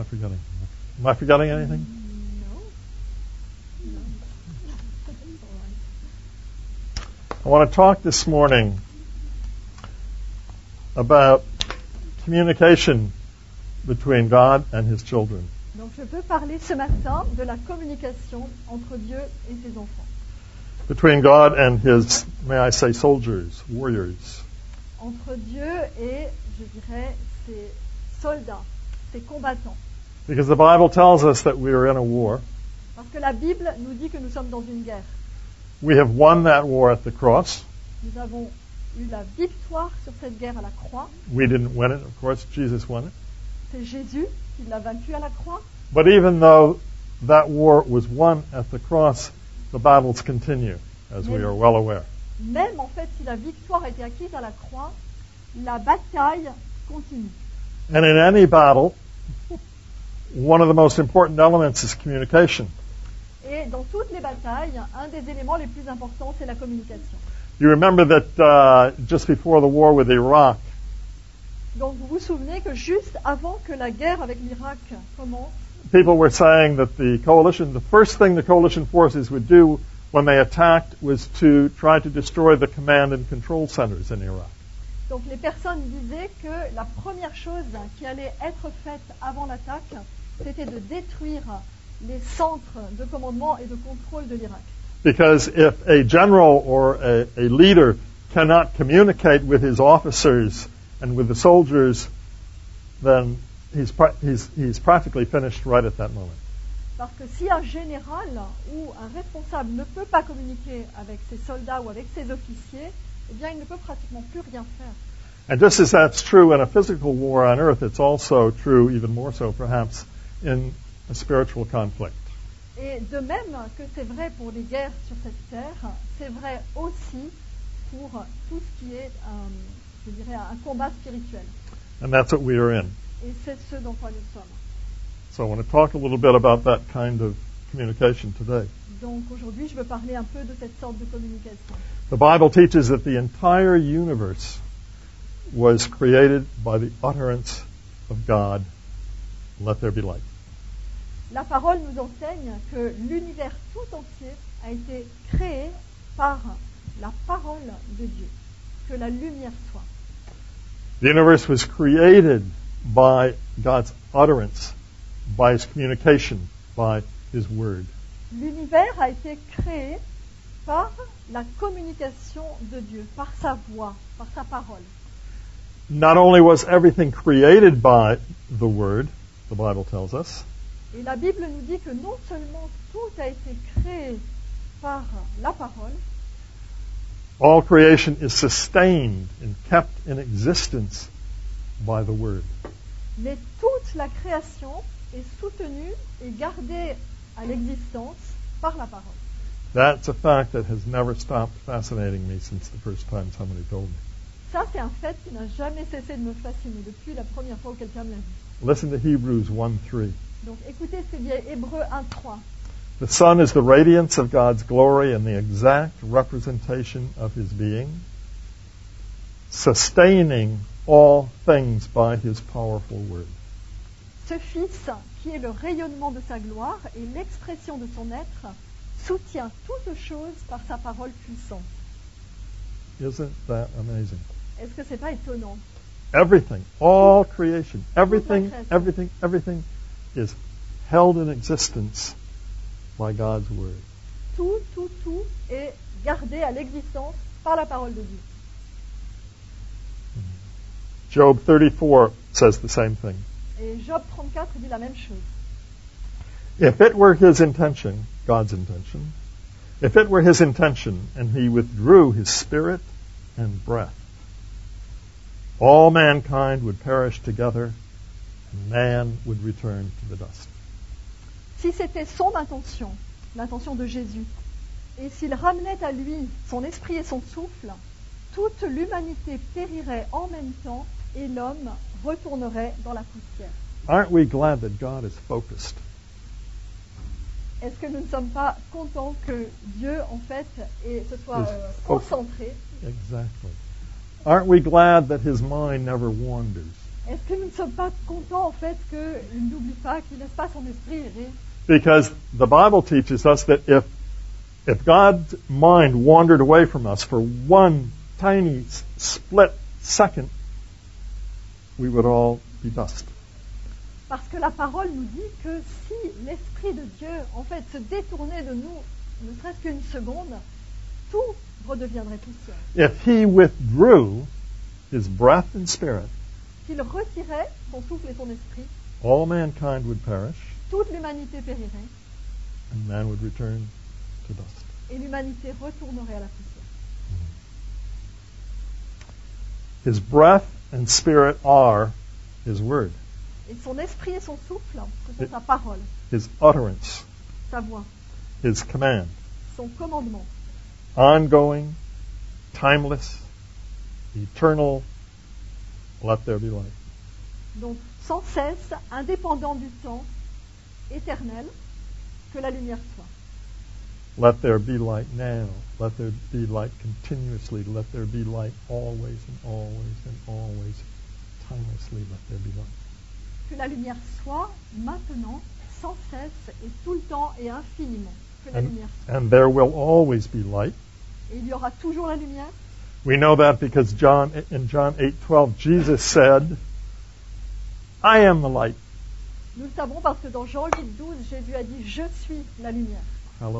forgetting? Am I forgetting anything? No. I want to talk this morning about communication between God and His children. Donc je veux parler ce matin de la communication entre Dieu et ses enfants. Between God and His, may I say, soldiers, warriors. Entre Dieu et, je dirais, ses soldats, ses combattants. Because the Bible tells us that we are in a war. Parce que la Bible nous dit que nous sommes dans une guerre. We have won that war at the cross. Nous avons eu la victoire sur cette guerre à la croix. We didn't win it, of course. Jesus won it. C'est Jésus qui l'a vaincu à la croix. But even though that war was won at the cross, the battles continue, as we are well aware. Même en fait, si la victoire a été acquise à la croix, la bataille continue. And in any battle, one of the most important elements is communication. Et dans toutes les batailles, un des éléments les plus importants, c'est la communication. You remember that just before the war with Iraq, Donc vous vous souvenez que juste avant que la guerre avec l'Irak commence, people were saying that the first thing the coalition forces would do when they attacked was to try to destroy the command and control centers in Iraq. donc les personnes disaient que la première chose qui allait être faite avant l'attaque, c'était de détruire les centres de commandement et de contrôle de l'Irak. Because if a general or a leader cannot communicate with his officers and with the soldiers, then he's practically finished right at that moment. Parce que si un général ou un responsable ne peut pas communiquer avec ses soldats ou avec ses officiers, eh bien, il ne peut pratiquement plus rien faire. And just as that's true in a physical war on earth, it's also true, even more so perhaps, in a spiritual conflict. Et de même que c'est vrai pour les guerres sur cette terre, c'est vrai aussi pour tout ce qui est, je dirais, un combat spirituel. And that's what we are in. Et c'est ce dans quoi nous sommes. So I want to talk a little bit about that kind of communication today. Donc aujourd'hui, je veux parler un peu de cette sorte de communication. The Bible teaches that the entire universe was created by the utterance of God, let there be light. La parole nous enseigne que l'univers tout entier a été créé par la parole de Dieu. Que la lumière soit. The universe was created by God's utterance, by His communication, by His word. L'univers a été créé par la communication de Dieu, par sa voix, par sa parole. Not only was everything created by the word, the Bible tells us, Et la Bible nous dit que non seulement tout a été créé par la parole, all creation is sustained and kept in existence by the word. mais toute la création est soutenue et gardée à l'existence par la parole. That's a fact that has never stopped fascinating me since the first time somebody told me. Ça, c'est un fait qui n'a jamais cessé de me fasciner depuis la première fois où quelqu'un me l'a dit. Listen to Hebrews 1:3. Donc écoutez ce qui est Hébreux 1:3. The Son is the radiance of God's glory and the exact representation of His being, sustaining all things by His powerful word. Ce Fils, qui est le rayonnement de sa gloire et l'expression de son être, soutient toutes choses par sa parole puissante. Isn't that amazing? Est-ce que c'est pas étonnant? Everything, all creation, everything is held in existence by God's word. Tout est gardé à l'existence par la parole de Dieu. Job 34 says the same thing. Et Job 34 dit la même chose. If it were His intention, God's intention, if it were His intention and He withdrew His spirit and breath, all mankind would perish together and man would return to the dust. Si c'était son intention, l'intention de Jésus, et s'il ramenait à lui son esprit et son souffle, toute l'humanité périrait en même temps et l'homme retournerait dans la poussière. Aren't we glad that God is focused? Est-ce que nous ne sommes pas contents que Dieu, en fait, se soit concentré? Exactly. Aren't we glad that His mind never wanders? Est-ce que nous ne sommes pas contents en fait qu'il n'oublie pas, qu'il ne laisse pas son esprit errer? Because the Bible teaches us that if God's mind wandered away from us for one tiny split second, we would all be dust. Parce que la parole nous dit que si l'Esprit de Dieu, en fait, se détournait de nous, ne serait-ce qu'une seconde, tout redeviendrait poussière. If He withdrew His breath and spirit, S'il retirait son souffle et son esprit, all mankind would perish, toute l'humanité périrait and man would return to dust. et l'humanité retournerait à la poussière. His breath and spirit are His word, Et son esprit et son souffle, ce sont sa parole, His utterance, sa voix, His command, son commandement, ongoing, timeless, eternal. Let there be light. donc sans cesse, indépendant du temps, éternel, que la lumière soit. Let there be light now. Let there be light continuously. Let there be light always and always and always. Timelessly, let there be light. Que la lumière soit maintenant, sans cesse et tout le temps et infiniment. Que la lumière soit. And there will always be light. Et il y aura toujours la lumière. We know that because in John 8:12, Jesus said, I am the light. Nous le savons parce que dans Jean 8:12, Jésus a dit « Je suis la lumière Hallelujah. ».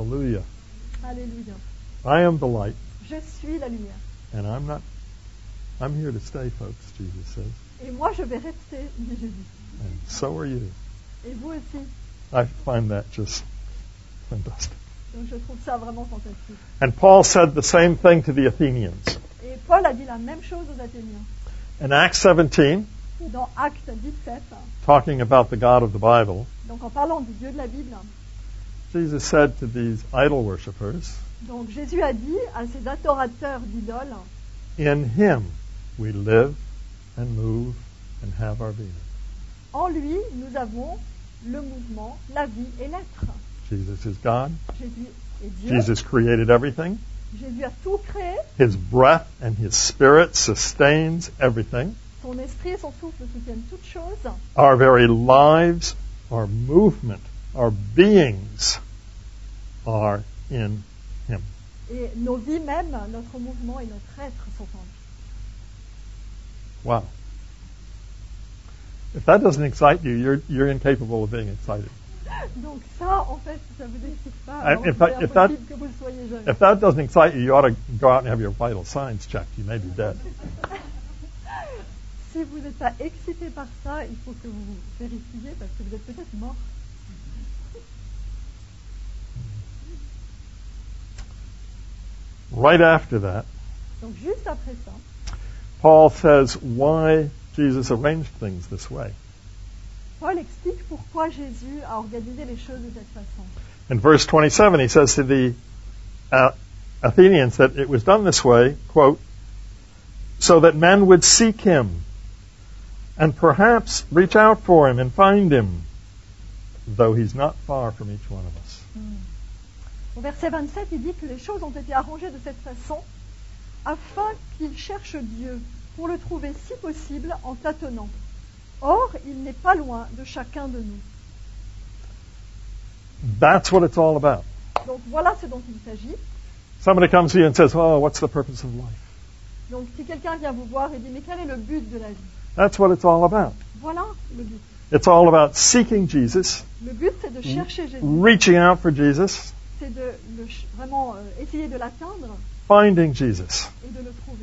Alléluia. I am the light, Je suis la lumière. and I'm here to stay, folks, Jesus says. Et moi, je vais rester, dit Jésus. And so are you. Et vous aussi. I find that just fantastic. Donc je trouve ça vraiment fantastique. And Paul said the same thing to the Athenians. Et Paul a dit la même chose aux Athéniens. In Acts 17, Et dans Actes 17, talking about the God of the Bible, donc en parlant du Dieu de la Bible, Jesus said to these idol worshippers, donc Jésus a dit à ces adorateurs d'idoles, in Him we live and move and have our being. en lui, nous avons le mouvement, la vie et l'être. Jesus is God. Jésus est Dieu. Jesus created everything. Jésus a tout créé. His breath and His Spirit sustains everything. Son esprit et son souffle soutiennent toutes choses. Our very lives, our movement, our beings are in Him. Et nos vies même, notre mouvement et notre être sont en lui. Wow. If that doesn't excite you, you're incapable of being excited. Donc ça, en fait, ça vous excite pas. I- Alors if c'est I- if impossible que vous le soyez jamais. If that doesn't excite you, you ought to go out and have your vital signs checked. You may be dead. Si vous n'êtes pas excité par ça, il faut que vous vérifiez parce que vous êtes peut-être mort. Right after that, Donc juste après ça, Paul says why Jesus arranged things this way. Paul explique pourquoi Jésus a organisé les choses de cette façon. In verse 27, he says to the Athenians that it was done this way, quote, so that men would seek Him and perhaps reach out for Him and find Him, though He's not far from each one of us. Au verset 27, il dit que les choses ont été arrangées de cette façon afin qu'ils cherchent Dieu pour le trouver si possible en tâtonnant. Or, il n'est pas loin de chacun de nous. That's what it's all about. Donc voilà ce dont il s'agit. Somebody comes to you and says, oh, what's the purpose of life? Donc si quelqu'un vient vous voir et dit mais quel est le but de la vie? That's what it's all about. Voilà le but. It's all about seeking Jesus, Le but c'est de chercher Jésus, reaching out for Jesus, c'est de vraiment essayer de l'atteindre finding Jesus. et de le trouver.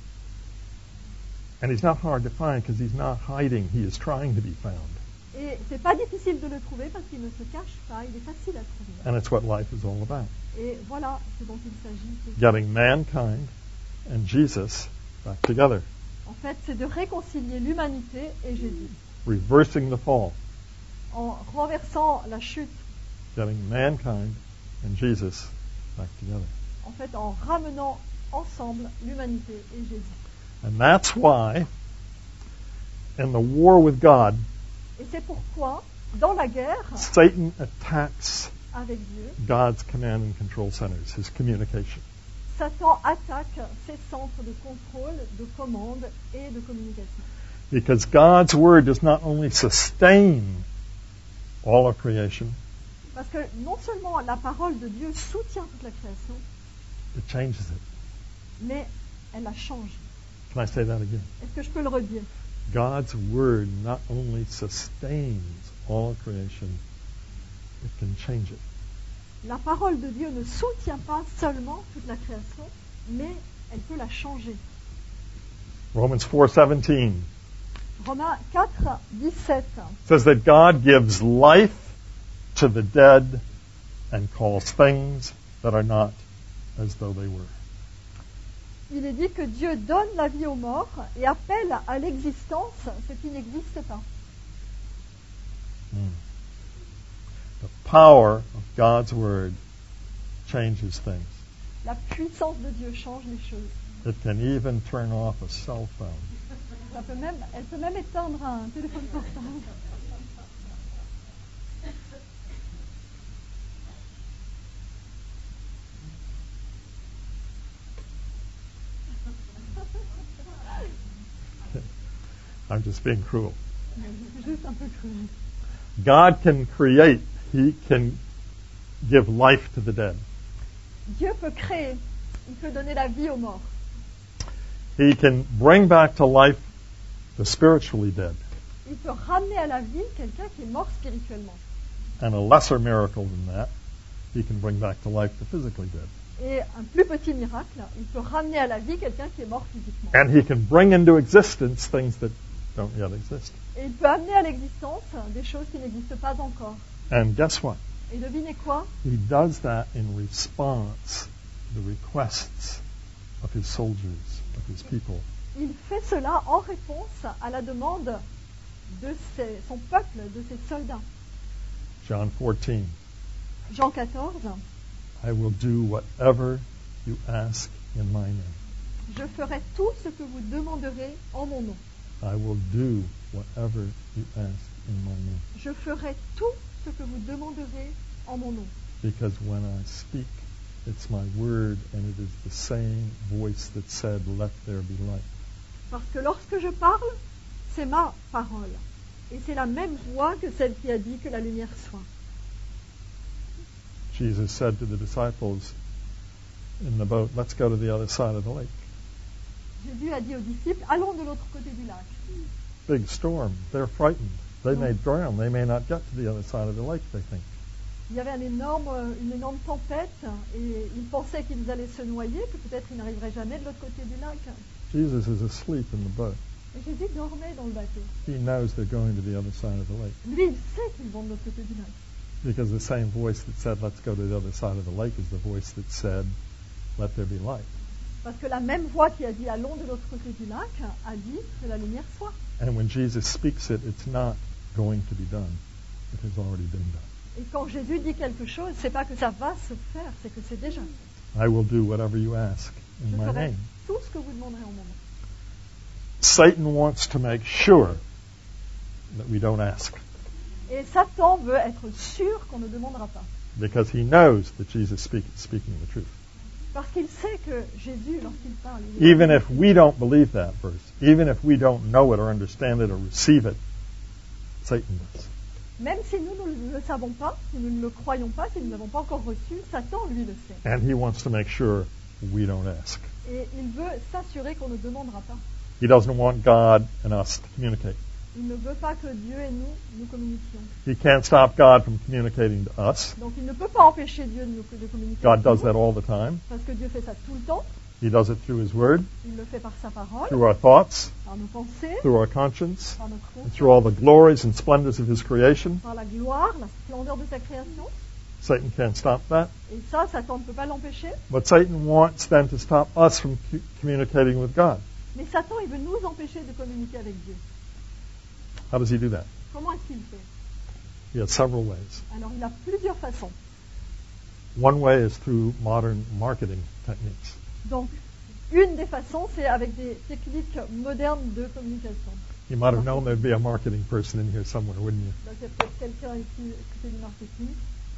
And He's not hard to find because He's not hiding. He is trying to be found. Et c'est pas difficile de le trouver parce qu'il ne se cache pas, il est facile à trouver. And it's what life is all about. Et voilà ce dont il s'agit. Getting mankind and Jesus back together. En fait, c'est de réconcilier l'humanité et Jésus. Reversing the fall. En renversant la chute, Getting mankind and Jesus back together. en fait, en ramenant ensemble l'humanité et Jésus. And that's why in the war with God, Et c'est pourquoi, dans la guerre Satan attacks avec Dieu, God's command and control centers, His communication. Satan attaque ses centres de contrôle, de commande et de communication. Because God's Word does not only sustain all of creation, Parce que non seulement la parole de Dieu soutient toute la création, it changes it. mais elle la change. Can I say that again? Est-ce que je peux le redire? God's Word not only sustains all of creation, it can change it. La parole de Dieu ne soutient pas seulement toute la création, mais elle peut la changer. Romans 4:17 Romains 4, 17. says that God gives life to the dead and calls things that are not as though they were. Il est dit que Dieu donne la vie aux morts et appelle à l'existence ce qui n'existe pas. The power of God's Word changes things. La puissance de Dieu change les choses. It can even turn off a cell phone. Elle peut même éteindre un téléphone portable. I'm just being cruel. C'est juste un peu cruel. God can create. He can give life to the dead. Dieu peut créer. Il peut donner la vie aux morts. He can bring back to life the spiritually dead. Il peut ramener à la vie quelqu'un qui est mort spirituellement. And a lesser miracle than that, he can bring back to life the physically dead. Et un plus petit miracle, il peut ramener à la vie quelqu'un qui est mort physiquement. And he can bring into existence things that don't yet exist. Et il peut amener à l'existence des choses qui n'existent pas encore. And guess what? Et devinez quoi? He does that in response to the requests of his soldiers, of his people. Il fait cela en réponse à la demande de son peuple, de ses soldats. John 14, Jean 14, I will do whatever you ask in my name. je ferai tout ce que vous demanderez en mon nom. I will do whatever you ask in my name. Je ferai tout ce que vous demanderez en mon nom. Because when I speak, it's my word, and it is the same voice that said, let there be light. Parce que lorsque je parle, c'est ma parole. Et c'est la même voix que celle qui a dit que la lumière soit. Jesus said to the disciples in the boat, let's go to the other side of the lake. Jésus a dit aux disciples, allons de l'autre côté du lac. Big storm. They're frightened. They may drown. They may not get to the other side of the lake, they think. Il y avait une énorme tempête et ils pensaient qu'ils allaient se noyer, que peut-être ils n'arriveraient jamais de l'autre côté du lac. Jesus is asleep in the boat. Et Jésus dormait dans le bateau. He knows they're going to the other side of the lake. Lui, il sait qu'ils vont de l'autre côté du lac. Because the same voice that said, let's go to the other side of the lake is the voice that said, let there be light. Parce que la même voix qui a dit allons de l'autre côté du lac a dit que la lumière soit. And when Jesus speaks it, it's not going to be done. It has already been done. Et quand Jésus dit quelque chose, c'est pas que ça va se faire, c'est que c'est déjà. I will do whatever you ask in Je my ferai name. tout ce que vous demanderez en mon nom. Satan wants to make sure that we don't ask. Et Satan veut être sûr qu'on ne demandera pas. Because he knows that Jesus speaking the truth. Parce qu'il sait que Jésus, lorsqu'il parle, il Even if we don't believe that verse, even if we don't know it or understand it or receive it, Satan does. même si nous ne le savons pas, si nous ne le croyons pas, si nous ne l'avons pas encore reçu, Satan, lui, le sait. And he wants to make sure we don't ask. Et il veut s'assurer qu'on ne demandera pas. He doesn't want God and us to communicate. Il ne veut pas que Dieu et nous communiquions. He can't stop God from communicating to us. Donc il ne peut pas empêcher Dieu de communiquer God avec does nous, that all the time. parce que Dieu fait ça tout le temps. He does it through His Word, Il le fait par sa parole, through our thoughts, par nos pensées, through our conscience, par notre and conscience, through all the glories and splendors of His creation. par la gloire, la splendeur de sa création. Satan can't stop that. Et ça, Satan ne peut pas l'empêcher. But Satan wants then to stop us from communicating with God. Mais Satan, il veut nous empêcher de communiquer avec Dieu. How does he do that? Comment est-ce qu'il fait? He has several ways. Alors il a plusieurs façons. One way is through modern marketing techniques. Donc, une des façons, c'est avec des techniques modernes de communication. You might have known there'd be a marketing person in here somewhere, wouldn't you? Donc, il y a peut-être quelqu'un ici qui fait du marketing.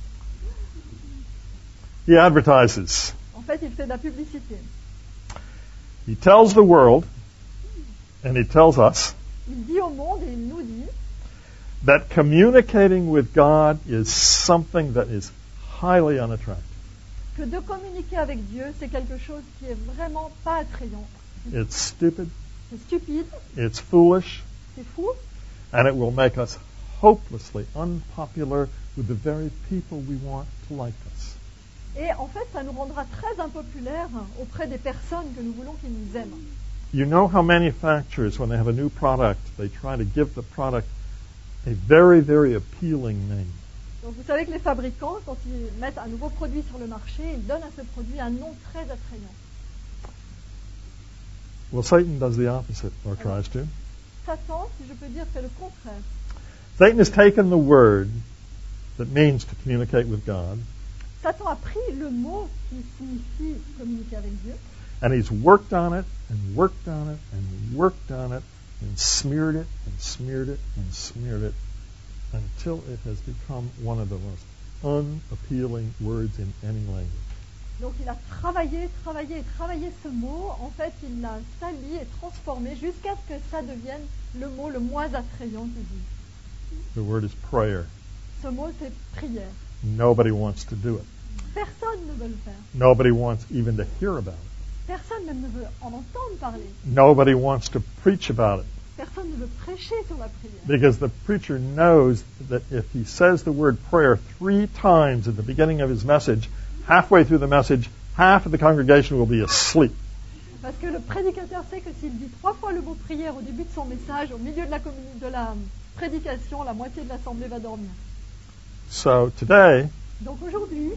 He advertises. En fait, il fait de la publicité. He tells the world, and he tells us, Il dit au monde et il nous dit that communicating with God is something that is highly unattractive. que de communiquer avec Dieu, c'est quelque chose qui est vraiment pas attrayant. It's stupid, C'est stupide, it's foolish, c'est fou, and it will make us hopelessly unpopular with the very people we want to like us. et en fait, ça nous rendra très impopulaires auprès des personnes que nous voulons qu'ils nous aiment. You know how manufacturers, when they have a new product, they try to give the product a very, very appealing name. Donc vous savez que les fabricants, quand ils mettent un nouveau produit sur le marché, ils donnent à ce produit un nom très attrayant. Well, Satan does the opposite, or tries to. Satan, si je peux dire, fait le contraire. Satan has taken the word that means to communicate with God, Satan a pris le mot qui signifie communiquer avec Dieu, and he's worked on it, and worked on it, and worked on it, and smeared it, and smeared it, and smeared it, until it has become one of the most unappealing words in any language. donc il a travaillé ce mot. En fait, il l'a sali et transformé jusqu'à ce que ça devienne le mot le moins attrayant qui dit. The word is prayer. Ce mot, c'est prière. Nobody wants to do it. Personne ne veut le faire. Nobody wants even to hear about it. Personne même ne veut en entendre parler. Nobody wants to preach about it. Personne ne veut prêcher sur la prière. Because the preacher knows that if he says the word prayer 3 times at the beginning of his message, halfway through the message, half of the congregation will be asleep. Parce que le prédicateur sait que s'il dit 3 fois le mot prière au début de son message, au milieu de la prédication, la moitié de l'assemblée va dormir. So today, Donc aujourd'hui,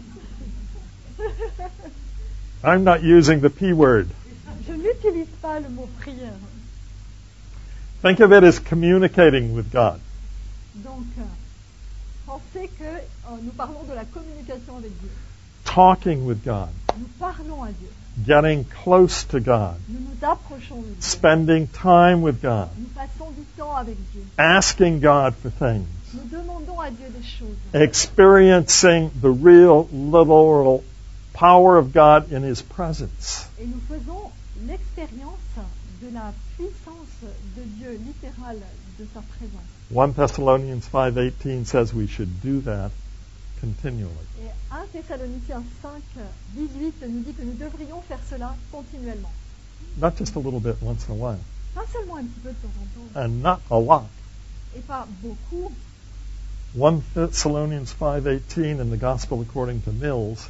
I'm not using the P word. je n'utilise pas le mot prière. Think of it as communicating with God. Donc, pensez que nous parlons de la communication avec Dieu. Talking with God. Nous parlons à Dieu. Getting close to God. Nous nous approchons de Dieu. Spending time with God. Nous passons du temps avec Dieu. Asking God for things. Nous demandons à Dieu des choses. Experiencing the real, literal power of God in His presence. Et nous faisons l'expérience de la puissance de Dieu littérale, de sa présence. 1 Thessalonians 5:18 says we should do that continually. Et 1 Thessaloniciens 5, 18 nous dit que nous devrions faire cela continuellement. Not just a little bit once in a while. Pas seulement un petit peu de temps en temps, And not a lot. et pas beaucoup. 1 Thessalonians 5:18 in the Gospel according to Mills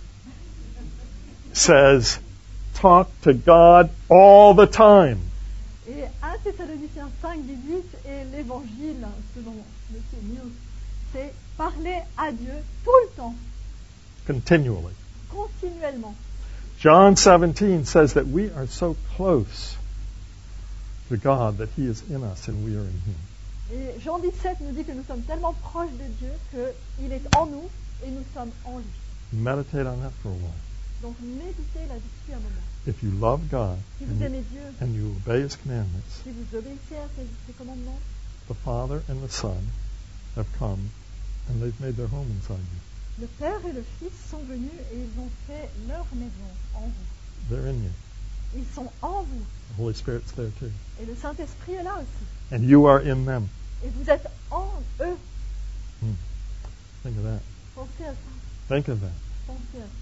says, talk to God all the time. Et 1 Thessaloniciens 5, 18 et l'évangile, selon M. Mills, c'est parler à Dieu tout le temps, Continually. continuellement. John 17 says that we are so close to God that He is in us and we are in Him. Et Jean 17 nous dit que nous sommes tellement proches de Dieu qu'il est en nous et nous sommes en lui. Meditate on that for a while. Donc méditez là-dessus un moment. If you love God Si vous aimez Dieu, and you obey His commandments, si vous obéissez à ses commandements, the Father and the Son have come and they've made their home inside you. le Père et le Fils sont venus et ils ont fait leur maison en vous. They're in you. Ils sont en vous. The Holy Spirit's there too. Et le Saint-Esprit est là aussi. And you are in them. Et vous êtes en eux. Think of that. Pensez à ça. Think of that. Pensez à ça.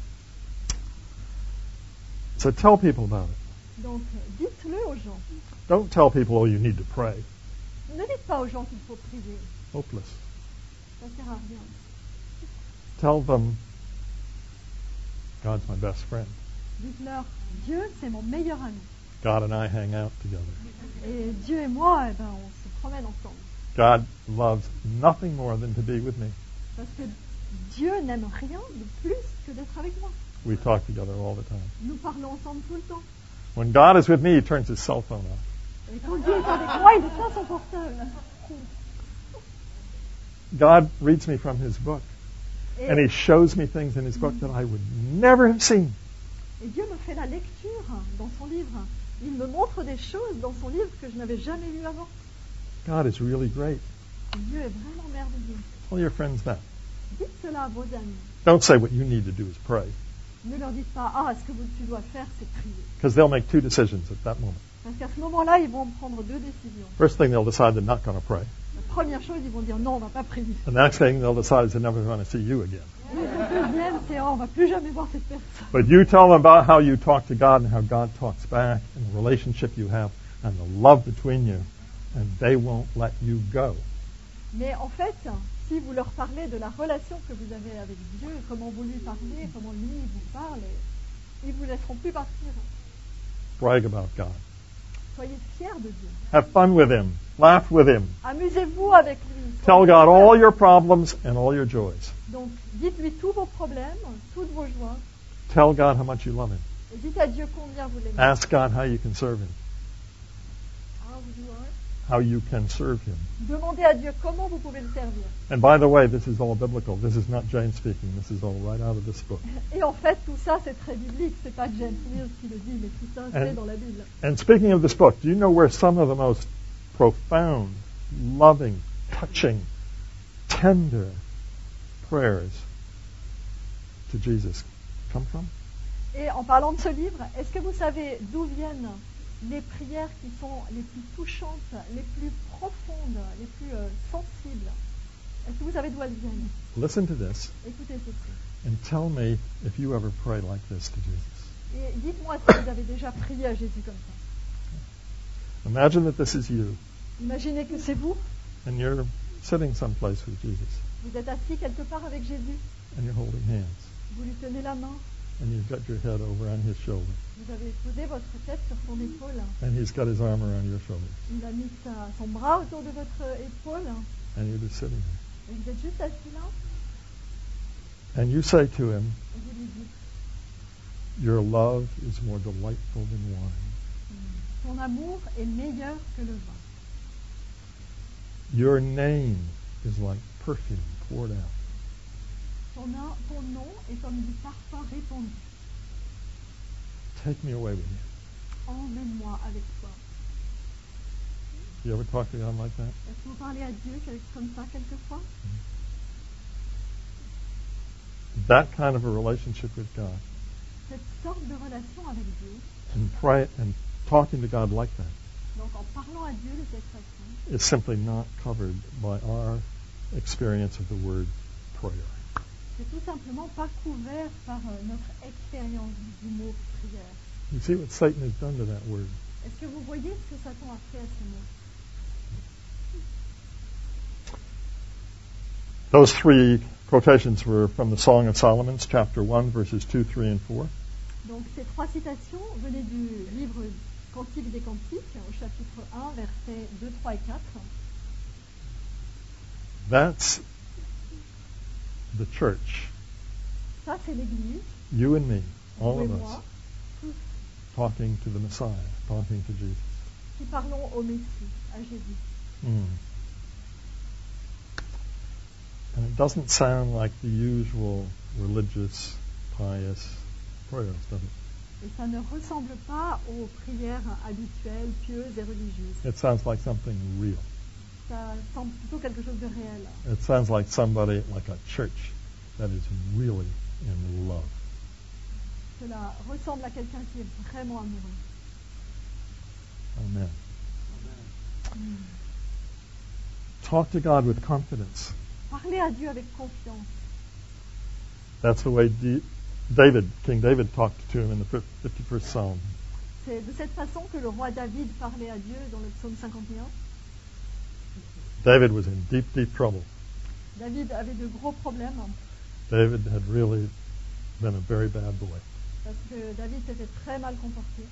So tell people about it. Donc, dites-le aux gens. Don't tell people, oh, you need to pray. Ne dites pas aux gens qu'il faut prier. Hopeless. Ça ne sert à rien. Tell them, God's my best friend. Dites-leur, Dieu, c'est mon meilleur ami. God and I hang out together. Et Dieu et moi, on se promène ensemble. God loves nothing more than to be with me. Parce que Dieu n'aime rien de plus que d'être avec moi. We talk together all the time. Nous parlons ensemble tout le temps. When God is with me, He turns His cell phone off. Et quand Dieu est avec moi, il éteint son portable. God reads me from His book. Et, And He shows me things in His book that I would never have seen. et Dieu me fait la lecture dans son livre. Il me montre des choses dans son livre que je n'avais jamais lues avant. God is really great. Dieu est vraiment merveilleux. Tell your friends that. Dites cela à vos amis. Don't say what you need to do is pray. Ne leur dites pas, ah, ce que tu dois faire, c'est prier. Because they'll make two decisions at that moment. Parce qu'à ce moment-là, ils vont prendre deux décisions. First thing, they'll decide they're not going to pray. La première chose, ils vont dire, non, on va pas prier. The next thing, they'll decide is they're never going to see you again. Et la deuxième, c'est, oh, on va plus jamais voir cette personne. But you tell them about how you talk to God and how God talks back and the relationship you have and the love between you, and they won't let you go. Mais en fait, si vous leur parlez de la relation que vous avez avec Dieu, comment vous lui parlez, comment lui vous parle, ils ne vous laisseront plus partir. Brag about God. Soyez fiers de Dieu. Have fun with Him. Laugh with Him. Amusez-vous avec lui. Tell God all your problems and all your joys. Donc, dites-lui tous vos problèmes, toutes vos joies, Tell God how much you love Him. et dites à Dieu combien vous l'aimez. Ask God how you can serve Him. How would you are? How you can serve Him. Demandez à Dieu comment vous pouvez le servir. And by the way, this is all biblical. This is not James speaking. This is all right out of this book. Et en fait, tout ça, c'est très biblique. C'est pas James Mills qui le dit, mais tout ça, c'est dans la Bible. And speaking of this book, do you know where some of the most profound, loving, touching, tender prayers to Jesus come from? Et en parlant de ce livre, est-ce que vous savez d'où viennent les prières qui sont les plus touchantes, les plus profondes, les plus sensibles? Est-ce que vous savez d'où elles viennent? Listen to this Écoutez ceci. and tell me if you ever pray like this to Jesus. Et dites-moi si vous avez déjà prié à Jésus comme ça. Imagine that this is you Imaginez que c'est vous. and you're sitting someplace with Jesus Vous êtes assis quelque part avec Jésus. and you're holding hands Vous lui tenez la main. and you've got your head over on His shoulder Vous avez posé votre tête sur son épaule. and He's got His arm around your shoulder Il a mis son bras autour de votre épaule. and you're just sitting there. Et vous êtes juste assis là. And you say to Him, Et vous lui dites, your love is more delightful than wine. ton amour est meilleur que le vin. Your name is like perfume poured out. Ton nom est comme du parfum répandu. Take me away with you. Emmène-moi avec toi. You ever talk to God like that? Est-ce que vous parlez à Dieu comme ça quelquefois? That kind of a relationship with God Cette sorte de relation avec Dieu, and pray and talking to God like that donc en parlant à Dieu de cette façon, is simply not covered by our experience of the word prayer. c'est tout simplement pas couvert par notre expérience du mot prière. You see what Satan has done to that word? Est-ce que vous voyez ce que Satan a fait à ce mot? Those three quotations were from the Song of Solomon, chapter 1, verses 2, 3, and 4. Donc ces trois citations venaient du livre Cantique des Cantiques, au chapitre 1, versets 2, 3 et 4. That's the church. Ça, c'est l'Église, You and me, all vous et of moi, us, tous talking to the Messiah, talking to Jesus. qui parlons au Messie, à Jésus. And it doesn't sound like the usual religious, pious prayers, does it? Et ça ne ressemble pas aux prières habituelles, pieuses et religieuses. It sounds like something real. Ça semble plutôt quelque chose de réel. It sounds like somebody, like a church, that is really in love. Cela ressemble à quelqu'un qui est vraiment amoureux. Amen. Talk to God with confidence. Parlez à Dieu avec confiance. That's the way King David talked to him in the 51st Psalm. C'est de cette façon que le roi David parlait à Dieu dans le psaume 51. David was in deep, deep trouble. David avait de gros problèmes David had really been a very bad boy. parce que David s'était très mal comporté.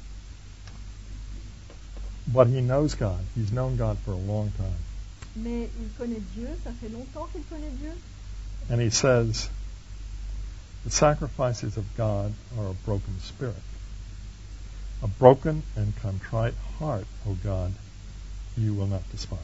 But he knows God. He's known God for a long time. Mais il connaît Dieu, ça fait longtemps qu'il connaît Dieu. And he says, the sacrifices of God are a broken spirit. A broken and contrite heart, O God, you will not despise.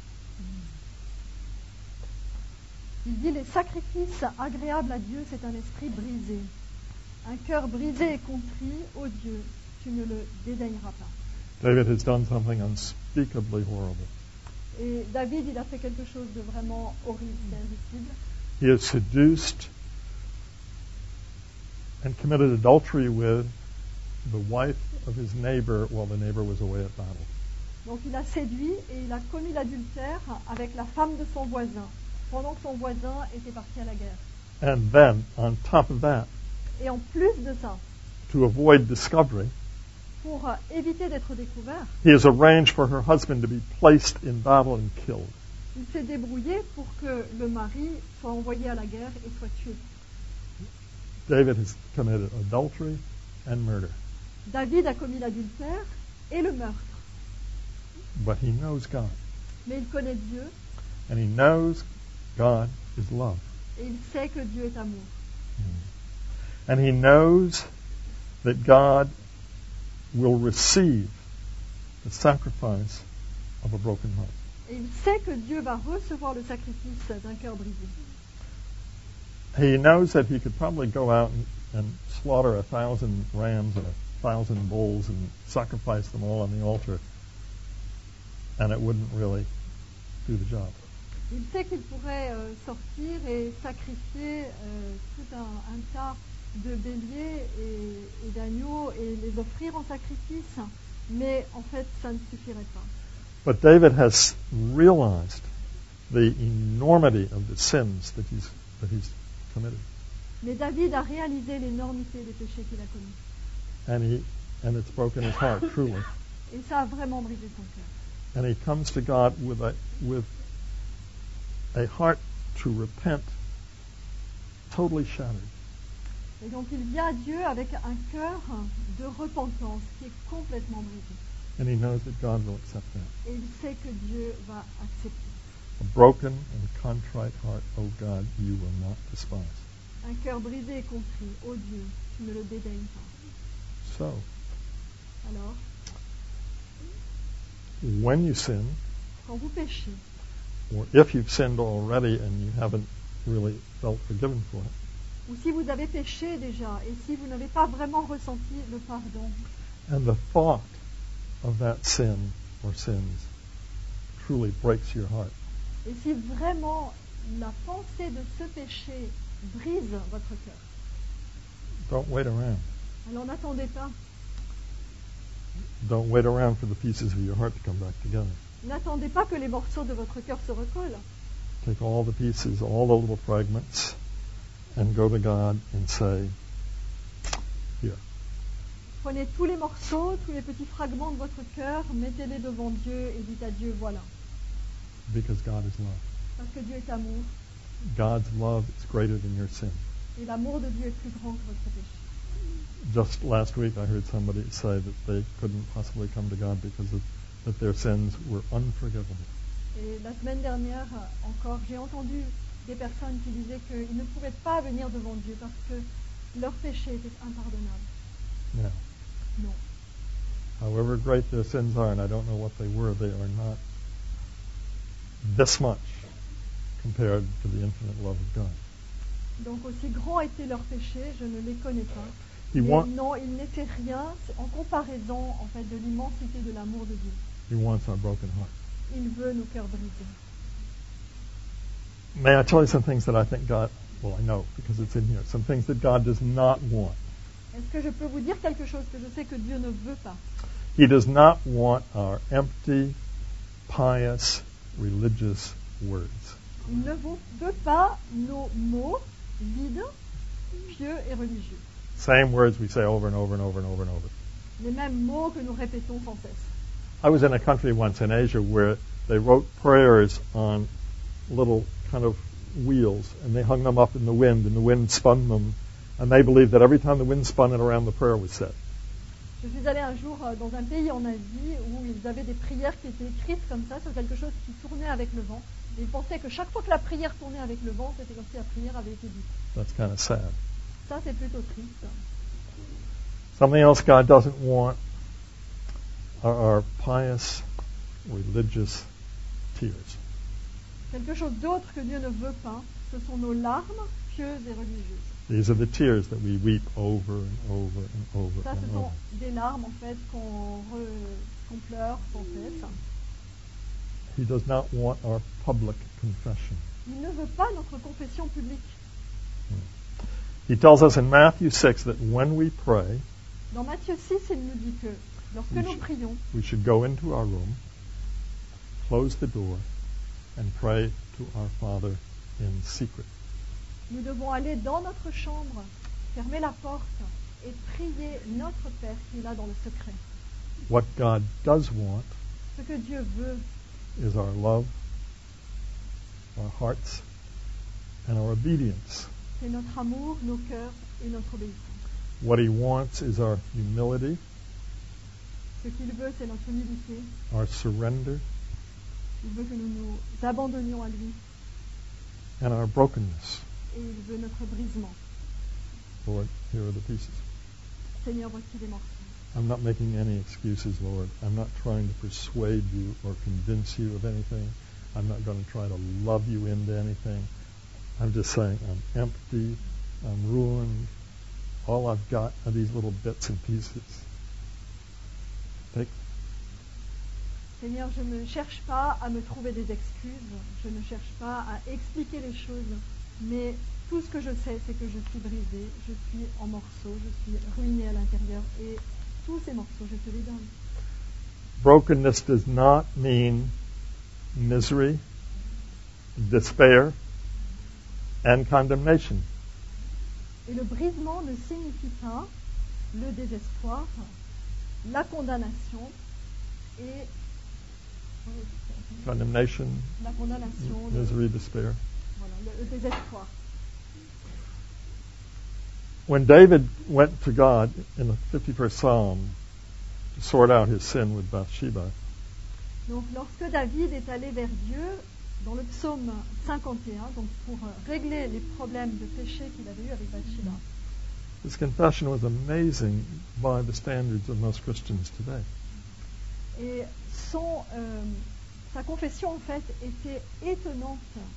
Il dit, les sacrifices agréables à Dieu, c'est un esprit brisé. Un cœur brisé et contrit, ô Dieu, tu ne le dédaigneras pas. David has done something unspeakably horrible. Et David, il a fait quelque chose de vraiment horrible, d'indicible. He has seduced and committed adultery with the wife of his neighbor while the neighbor was away at battle. Donc il a séduit et il a commis l'adultère avec la femme de son voisin, pendant que son voisin était parti à la guerre. And then, on top of that, Et en plus de ça, to avoid discovery, pour éviter d'être découvert, he has arranged for her husband to be placed in battle and killed. il s'est débrouillé pour que le mari soit envoyé à la guerre et soit tué. David has committed adultery and murder. David a commis l'adultère et le meurtre. But he knows God. Mais il connaît Dieu And he knows God is love. et il sait que Dieu est amour. And he knows that God will receive the sacrifice of a broken heart. Et il sait que Dieu va recevoir le sacrifice d'un cœur brisé. He knows that he could probably go out and slaughter 1,000 rams and 1,000 bulls and sacrifice them all on the altar, and it wouldn't really do the job. Il sait qu'il pourrait sortir et sacrifier tout un tas de béliers et d'agneaux et les offrir en sacrifice, mais en fait, ça ne suffirait pas. But David has realized the enormity of the sins that he's committed, Mais David a réalisé l'énormité des péchés qu'il a commis. and it's broken his heart truly. Et ça a vraiment brisé son cœur. And he comes to God with a heart to repent, totally shattered. Et donc il vient à Dieu avec un cœur de repentance qui est complètement brisé. And he knows that God will accept that. Et il sait que Dieu va accepter. A broken and contrite heart, O God, you will not despise. Un cœur brisé et contrit, ô Dieu, tu ne le dédaignes pas. So, Alors, when you sin, quand vous péchez, or if you've sinned already and you haven't really felt forgiven for it, ou si vous avez péché déjà, et si vous n'avez pas vraiment ressenti le pardon, and the thought of that sin or sins truly breaks your heart, et si vraiment la pensée de ce péché brise votre cœur, don't wait around. alors n'attendez pas. Don't wait around for the pieces of your heart to come back together. N'attendez pas que les morceaux de votre cœur se recollent. Take all the pieces, all the little fragments, and go to God and say, here. Prenez tous les morceaux, tous les petits fragments de votre cœur, mettez-les devant Dieu et dites à Dieu, voilà. Because God is love. Parce que Dieu est amour, God's love is greater than your sin. et l'amour de Dieu est plus grand que votre péché. Just last week I heard somebody say that they couldn't possibly come to God because that their sins were unforgivable. Et la semaine dernière, encore, j'ai entendu des personnes qui disaient qu'ils ne pouvaient pas venir devant Dieu parce que leur péché était impardonnable. Now, Non. however great their sins are, and I don't know what they are not this much compared to the infinite love of God. Donc aussi grand étaient leurs péchés, je ne les connais pas. He, Mais want, non, ils n'étaient rien en comparaison en fait de l'immensité de l'amour de Dieu. he wants our broken heart. Il veut nos cœurs brisés. May I tell you some things that I think God, well, I know because it's in here, some things that God does not want. Est-ce que je peux vous dire quelque chose que je sais que Dieu ne veut pas? He does not want our empty, pious, religious words. Il ne veut pas nos mots vides, pieux et religieux. Same words we say over and over and over and over and over. Les mêmes mots que nous répétons sans cesse. I was in a country once in Asia where they wrote prayers on little kind of wheels, and they hung them up in the wind spun them, and they believed that every time the wind spun it around, the prayer was said. Je suis allée un jour dans un pays en Asie où ils avaient des prières qui étaient écrites comme ça sur quelque chose qui tournait avec le vent. Et ils pensaient que chaque fois que la prière tournait avec le vent, c'était comme si la prière avait été dite. That's kind of sad. Ça, c'est plutôt triste. Something else God doesn't want are our pious, religious tears. Quelque chose d'autre que Dieu ne veut pas, ce sont nos larmes pieuses et religieuses. These are the tears that we weep over and over and over Ça, ce and sont over. des larmes, en fait, qu'on pleure sans cesse. He does not want our public confession. Il ne veut pas notre confession publique. He tells us in Matthew 6 that when we pray, Dans Matthieu 6, il nous dit que lorsque nous prions, we should go into our room, close the door, and pray to our Father in secret. nous devons aller dans notre chambre, fermer la porte et prier notre Père qui est là dans le secret. What God does want Ce que Dieu veut, is our love, our hearts, and our obedience. c'est notre amour, nos cœurs et notre obéissance. What He wants is our humility, Ce qu'il veut, c'est notre humilité. our surrender, Il veut que nous nous abandonnions à lui and our brokenness. et il veut notre brisement. Lord, here are the pieces. Seigneur, voici les morceaux. I'm not making any excuses, Lord. I'm not trying to persuade you or convince you of anything. I'm not going to try to love you into anything. I'm just saying I'm empty, I'm ruined. All I've got are these little bits and pieces. Take Seigneur, je ne cherche pas à me trouver des excuses, je ne cherche pas à expliquer les choses, mais tout ce que je sais, c'est que je suis brisée, je suis en morceaux, je suis ruinée à l'intérieur, et tous ces morceaux, je te les donne. Brokenness does not mean misery, despair, and condemnation. Et le brisement ne signifie pas le désespoir, la condamnation et Condemnation, la condamnation, misery, despair. voilà, le désespoir. When David went to God in the 51st Psalm to sort out his sin with Bathsheba, Donc lorsque David est allé vers Dieu dans le psaume 51, donc pour régler les problèmes de péché qu'il avait eu avec Bathsheba, his confession was amazing by the standards of most Christians today. et sa confession en fait était étonnante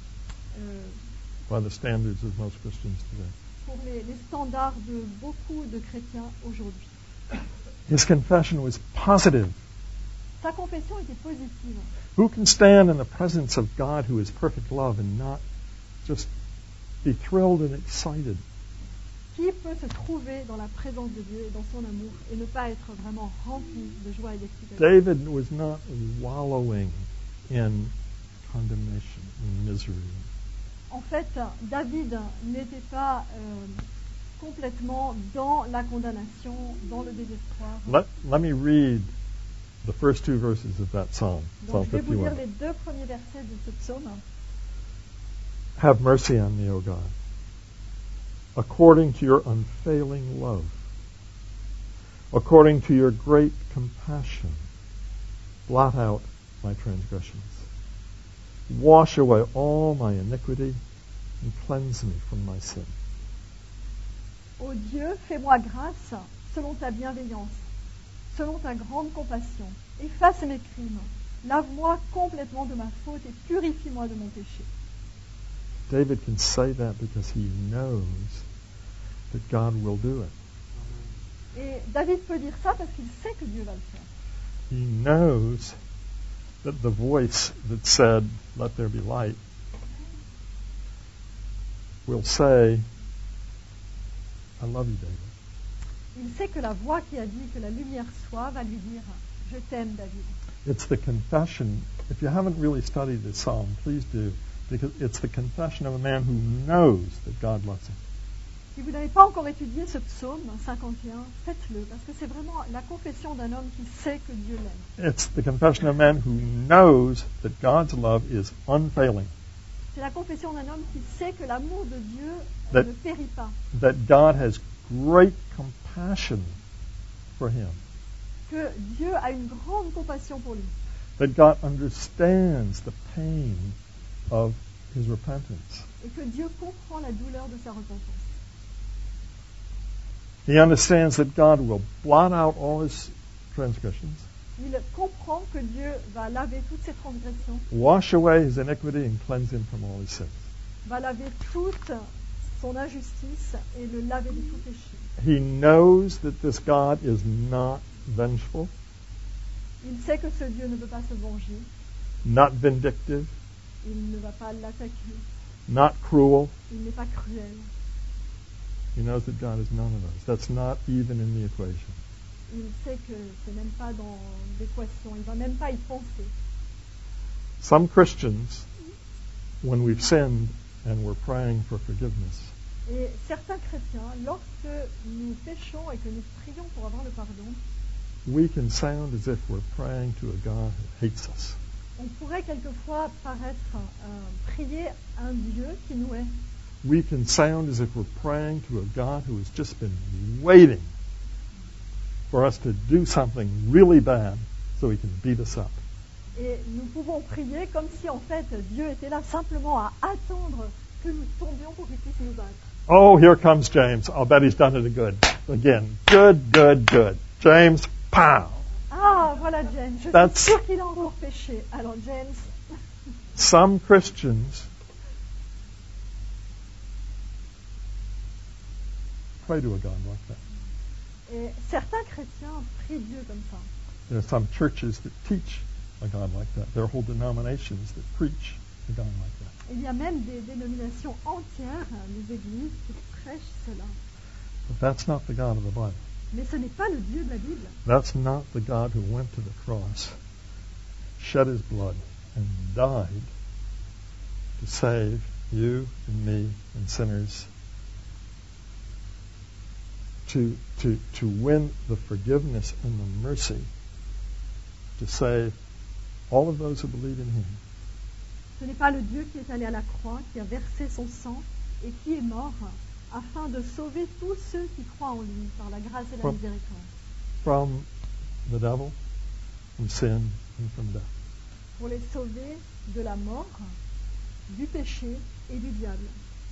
By the standards of most Christians today. pour les standards de beaucoup de chrétiens aujourd'hui. His confession was positive. Sa confession était positive. Who can stand in the presence of God who is perfect love and not just be thrilled and excited? Qui peut se trouver dans la présence de Dieu et dans son amour et ne pas être vraiment rempli de joie et d'excitation? David was not wallowing in condemnation and misery. En fait, David n'était pas complètement dans la condamnation, dans le désespoir. Let me read the first two verses of that psalm, Psalm Donc je vais vous lire 51. les deux premiers versets de ce psaume. Have mercy on me, O God, according to your unfailing love, according to your great compassion, blot out my transgressions. Wash away all my iniquity and cleanse me from my sin. Ô Dieu, fais-moi grâce selon ta bienveillance, selon ta grande compassion. Efface mes crimes, lave-moi complètement de ma faute et purifie-moi de mon péché. David can say that because he knows that God will do it. Et David peut dire ça parce qu'il sait que Dieu va le faire. He knows that the voice that said, "Let there be light," will say, "I love you, David." Il sait que la voix qui a dit que la lumière soit va lui dire « Je t'aime, David ». It's the confession. If you haven't really studied this psalm, please do, because it's the confession of a man who knows that God loves him. Si vous n'avez pas encore étudié ce psaume 51, faites-le, parce que c'est vraiment la confession d'un homme qui sait que Dieu l'aime. It's the confession of a man who knows that God's love is unfailing, C'est la confession d'un homme qui sait que l'amour de Dieu That- ne périt pas, that God has great compassion for him, que Dieu a une grande compassion pour lui, that God understands the pain of his repentance. et que Dieu comprend la douleur de sa repentance. He understands that God will blot out all his transgressions, Il comprend que Dieu va laver toutes ses transgressions, wash away his iniquity, and cleanse him from all his sins. va laver toute son injustice et le laver de tout péché. He knows that this God is not vengeful, Il sait que ce Dieu ne veut pas se venger, not vindictive, il ne va pas l'attaquer, not cruel, il n'est pas cruel. He knows that God is none of those. That's not even in the equation. Il sait que c'est même pas dans l'équation. Il va même pas y penser. Some Christians, when we've sinned and we're praying for forgiveness, Et certains chrétiens, lorsque nous péchons et que nous prions pour avoir le pardon, we can sound as if we're praying to a God who hates us. on pourrait quelquefois prier un Dieu qui nous hait. We can sound as if we're praying to a God who has just been waiting for us to do something really bad so he can beat us up. Et nous pouvons prier comme si en fait Dieu était là simplement à attendre que nous tombions pour qu'il puisse nous battre. Oh, here comes James. I'll bet he's done it again. Good. James, pow! Ah, voilà James. Je That's- suis sûr qu'il a encore péché. Alors James, Some Christians pray to a God like that. et certains chrétiens prient Dieu comme ça. There are some churches that teach a God like that. There are whole denominations that preach a God like that. Il y a même des dénominations entières, des églises qui prêchent cela. But that's not the God of the Bible. Mais ce n'est pas le Dieu de la Bible. That's not the God who went to the cross, shed his blood, and died to save you and me and sinners, to win the forgiveness and the mercy, to save all of those who believe in him. Ce n'est pas le Dieu qui est allé à la croix, qui a versé son sang et qui est mort afin de sauver tous ceux qui croient en lui par la grâce et la From- miséricorde. From the devil, from sin, and from death. Pour les sauver de la mort, du péché et du diable.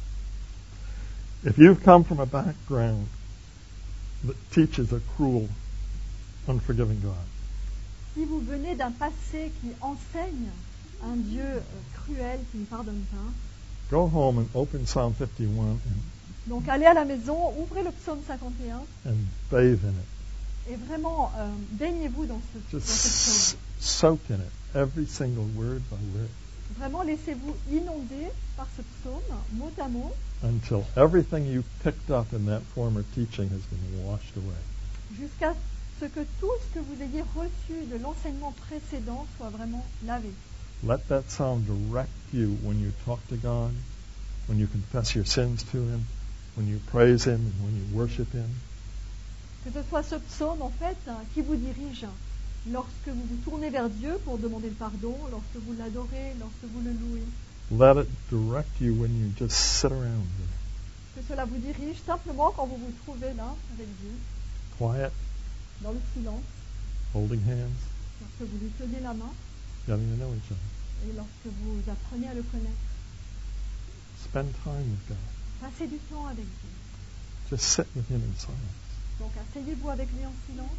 If you've come from a background that teaches a cruel, unforgiving God, Si vous venez d'un passé qui enseigne un Dieu cruel qui ne pardonne pas, go home and open Psalm 51 donc allez à la maison, ouvrez le psaume 51 and bathe in it. et vraiment baignez-vous dans ce Just psaume. soak in it, every single word by word, Vraiment laissez-vous inonder par ce psaume, mot à mot, until everything you picked up in that former teaching has been washed away. jusqu'à ce que tout ce que vous ayez reçu de l'enseignement précédent soit vraiment lavé. Let that psalm direct you when you talk to God, when you confess your sins to him, when you praise him, and when you worship him. Que ce soit ce psaume, en fait, qui vous dirige lorsque vous vous tournez vers Dieu pour demander le pardon, lorsque vous l'adorez, lorsque vous le louez. Let it direct you when you just sit around there, Que cela vous dirige simplement quand vous vous trouvez là, avec Dieu, quiet, dans le silence, holding hands, lorsque vous lui tenez la main getting to know each other. et lorsque vous apprenez à le connaître. Spend time with God. Passez du temps avec Dieu. Just sit with him in silence. Donc asseyez-vous avec lui en silence.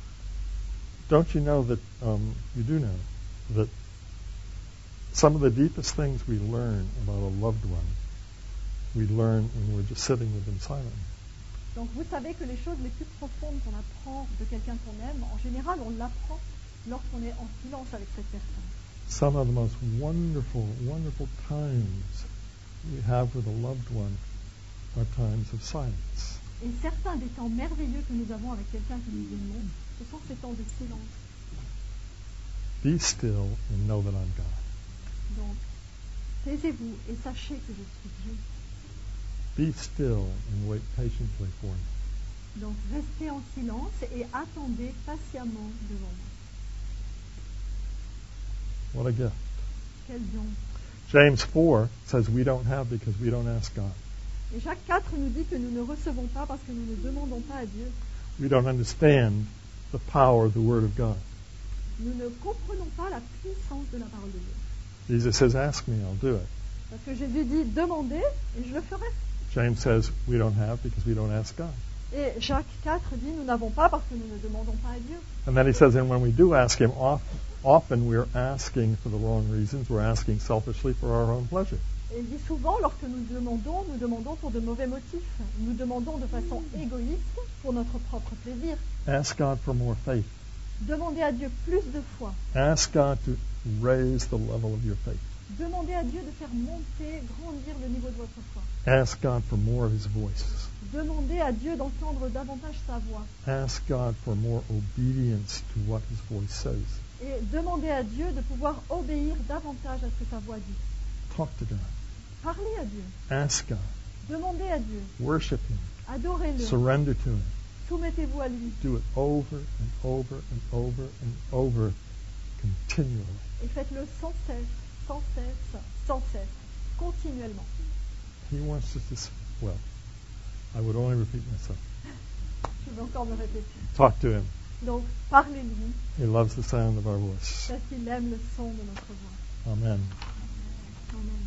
Don't you know that, you do know, that some of the deepest things we learn about a loved one, we learn when we're just sitting with him silently. Donc vous savez que les choses les plus profondes qu'on apprend de quelqu'un qu'on aime, en général on l'apprend lorsqu'on est en silence avec cette personne. Some of the most wonderful, wonderful times we have with a loved one are times of silence. Et certains des temps merveilleux que nous avons avec quelqu'un que nous aimons, ce sont ces temps de silence. Be still and know that I'm God. Donc, taisez-vous et sachez que je suis Dieu. Be still and wait patiently for me. Donc, restez en silence et attendez patiemment devant moi. What a gift. Quel don. James 4 says we don't have because we don't ask God. Et Jacques 4 nous dit que nous ne recevons pas parce que nous ne demandons pas à Dieu. We don't understand the power of the Word of God. Nous ne comprenons pas la puissance de la parole de Dieu. Jesus says, ask me, I'll do it. Parce que Jésus dit, demandez et je le ferai. James says, we don't have because we don't ask God. Et Jacques 4 dit, nous n'avons pas parce que nous ne demandons pas à Dieu. And then he says, and when we do ask him, often we're asking for the wrong reasons. We're asking selfishly for our own pleasure. Et il dit souvent, lorsque nous demandons pour de mauvais motifs. Nous demandons de façon égoïste pour notre propre plaisir. Ask God for more faith. Demandez à Dieu plus de foi. Ask God to raise the level of your faith. Demandez à Dieu de faire monter, grandir le niveau de votre foi. Ask God for more of His voice. Demandez à Dieu d'entendre davantage sa voix. Ask God for more obedience to what His voice says. Et demandez à Dieu de pouvoir obéir davantage à ce que sa voix dit. Talk to God. Parlez à Dieu. Ask God. Demandez à Dieu. Worship Him. Adorez-le. Surrender to Him. Soumettez-vous à lui. Do it over and over and over and over continually. Et faites-le sans cesse, sans cesse, sans cesse, continuellement. He wants us to, well, I would only repeat myself. Je vais encore me répéter. Talk to Him. Donc, parlez-lui, He loves the sound of our voice. parce qu'il aime le son de notre voix. Amen. Amen.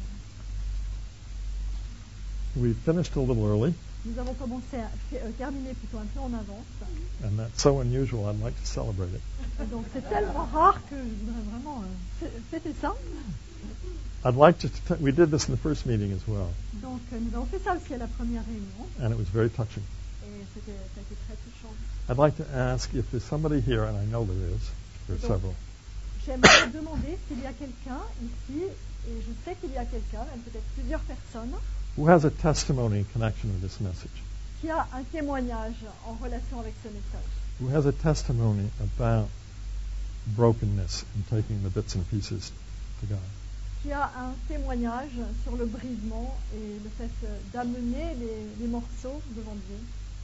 We finished a little early, Nous avons commencé à terminer plutôt un peu en avance. and that's so unusual, I'd like to celebrate it. Et donc, c'est tellement rare que je voudrais vraiment fêter ça. I'd like to, we did this in the first meeting as well, Donc, nous avons fait ça aussi à la première réunion. and it was very touching. Et ça a été très touchant. I'd like to ask if there's somebody here, and I know there is, there are several, J'aimerais demander s'il y a quelqu'un ici, et je sais qu'il y a quelqu'un, même peut-être plusieurs personnes, who has a testimony in connection with this message, qui a un témoignage en relation avec ce message, who has a testimony about brokenness and taking the bits and pieces to God. qui a un témoignage sur le brisement et le fait d'amener les morceaux devant Dieu.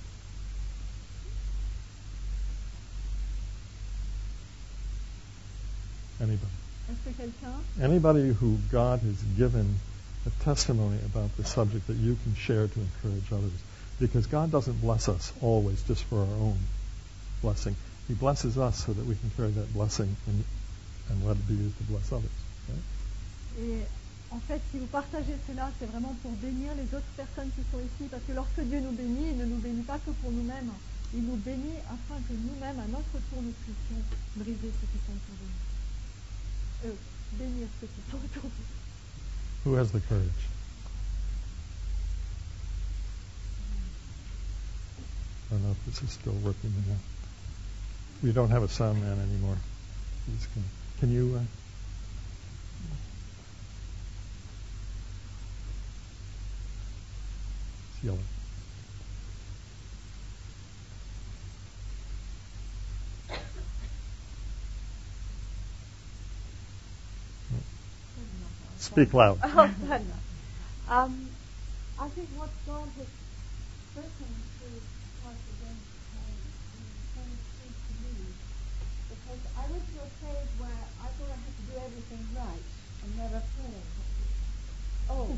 Anybody? Est-ce que quelqu'un, Anybody who God has given a testimony about the subject that you can share to encourage others. Because God doesn't bless us always just for our own blessing. He blesses us so that we can carry that blessing and let it be used to bless others. Right? et en fait, si vous partagez cela, c'est vraiment pour bénir les autres personnes qui sont ici, parce que lorsque Dieu nous bénit, il ne nous bénit pas que pour nous-mêmes. Il nous bénit afin que nous-mêmes, à notre tour, nous puissions briser ceux qui sont autour de nous. Bénir ceux qui sont autour de nous. Who has the courage? I don't know if this is still working or not. We don't have a sound man anymore. Can you... it's yellow. Speak loud. I think what God has spoken through Pastor James came to me because I went through a phase where I thought I had to do everything right and never fail. Oh.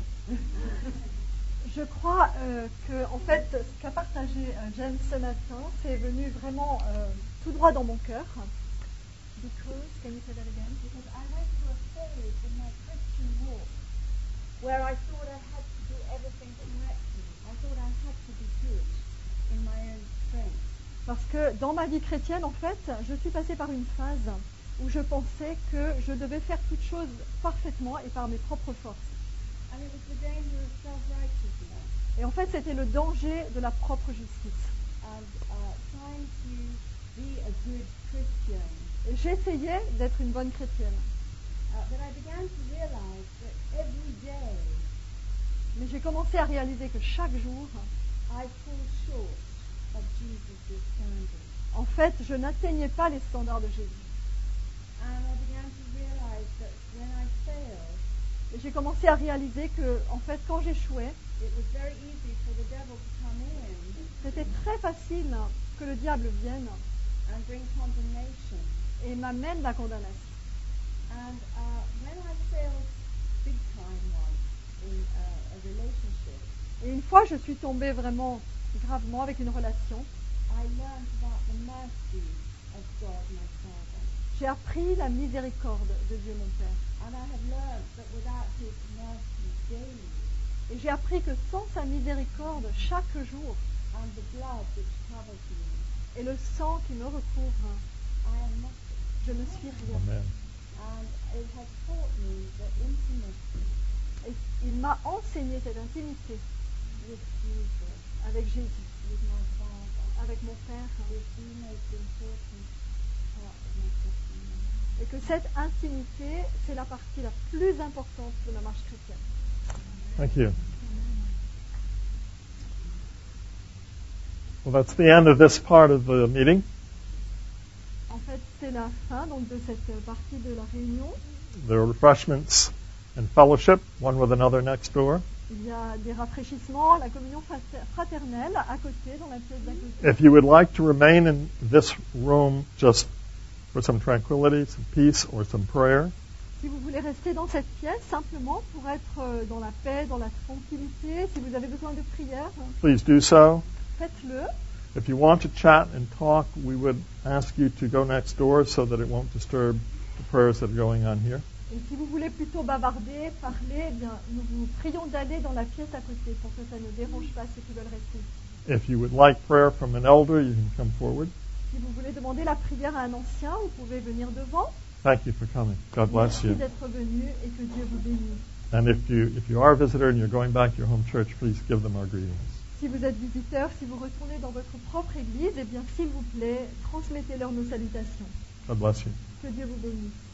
Je crois que, en fait, ce qu'a partagé James ce matin, c'est venu vraiment tout droit dans mon cœur. Because, can you say that again? Because I went through a phase in my Christian walk where I thought I had to do everything correctly. I thought I had to be good in my own strength. Parce que dans ma vie chrétienne, en fait, je suis passée par une phase où je pensais que je devais faire toutes choses parfaitement et par mes propres forces. And it was the danger of self-righteousness. Et en fait, c'était le danger de la propre justice. And trying to be a good Christian. Et j'essayais d'être une bonne chrétienne. But I began to realize that every day Mais j'ai commencé à réaliser que chaque jour, I fall short of Jesus' standards. en fait, je n'atteignais pas les standards de Jésus. And I began to realize that when I failed, Et j'ai commencé à réaliser que, en fait, quand j'échouais, it was very easy for the devil to come in c'était très facile que le diable vienne and bring condemnation. et m'amène la condamnation. And when I failed big time once in a relationship, Et une fois, je suis tombée vraiment gravement avec une relation. I learned about the mercy of God, my Father. J'ai appris la miséricorde de Dieu, mon Père. And I have learned that without His mercy daily, Et j'ai appris que sans sa miséricorde, chaque jour, and the blood which covers me, et le sang qui me recouvre, I am nothing. je ne suis rien. Amen. And it has taught me the intimacy Et il m'a enseigné cette intimité with Jesus, avec Jésus, with my Father, avec mon Père, is the most important part of my testimony. et que cette intimité, c'est la partie la plus importante de la marche chrétienne. Thank you. Well, that's the end of this part of the meeting. En fait, c'est la fin donc, de cette partie de la réunion. There are refreshments and fellowship, one with another next door. Il y a des rafraîchissements, la communion fraternelle à côté, dans la pièce d'à côté. If you would like to remain in this room just for some tranquility, some peace, or some prayer, Si vous voulez rester dans cette pièce, simplement pour être dans la paix, dans la tranquillité, si vous avez besoin de prière, please do so. faites-le. If you want to chat and talk, we would ask you to go next door so that it won't disturb the prayers that are going on here. Et si vous voulez plutôt bavarder, parler, eh bien, nous vous prions d'aller dans la pièce à côté pour que ça ne dérange pas ceux qui veulent rester. If you would like prayer from an elder, you can come forward. Si vous voulez demander la prière à un ancien, vous pouvez venir devant. Thank you for coming. God bless Merci you. d'être venu et que Dieu vous bénisse. And if you are a visitor and you're going back to your home church, please give them our greetings. Si vous êtes visiteur, si vous retournez dans votre propre église, eh bien, s'il vous plaît, transmettez-leur nos salutations. God bless you. Que Dieu vous bénisse.